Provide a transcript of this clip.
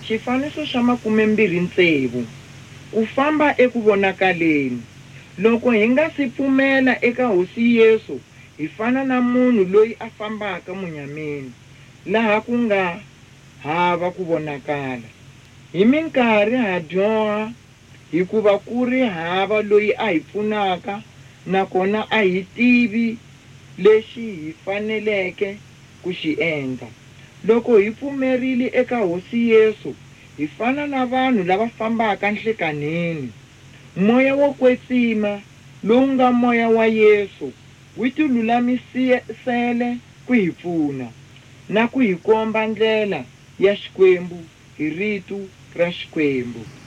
Xifaniso xa 26 ku famba eku vonakaleni. Loko hi nga si pfumela eka Hosi Yesu, hi fana na munhu loyi a fambaka munyameni, laha ku nga hava ku vonakala. Hi minkarhi ha dyoha hikuva ku ri hava loyi a hi pfunaka, nakona a hi tivi lexi hi faneleke ku xi endla. Loko hi pfumerile eka Hosi Yesu, hi fana na vanhu lava fambaka nhlekaneni. Moya wo kwetsima lowu nga moya wa Yesu wu tilulamisele ku hi pfuna na ku hi komba ndlela ya Xikwembu hi rito ra Xikwembu.